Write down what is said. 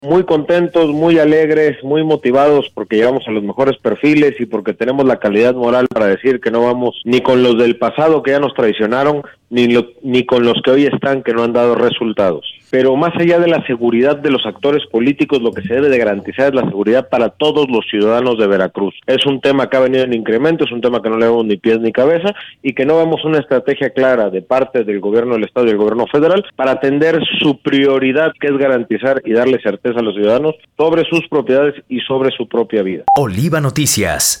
Muy contentos, muy alegres, muy motivados porque llegamos a los mejores perfiles y porque tenemos la calidad moral para decir que no vamos ni con los del pasado que ya nos traicionaron, ni con los que hoy están que no han dado resultados. Pero más allá de la seguridad de los actores políticos, lo que se debe de garantizar es la seguridad para todos los ciudadanos de Veracruz. Es un tema que ha venido en incremento, es un tema que no le vemos ni pies ni cabeza y que no vemos una estrategia clara de parte del gobierno del Estado y del gobierno federal para atender su prioridad, que es garantizar y darle certeza a los ciudadanos sobre sus propiedades y sobre su propia vida. Oliva Noticias.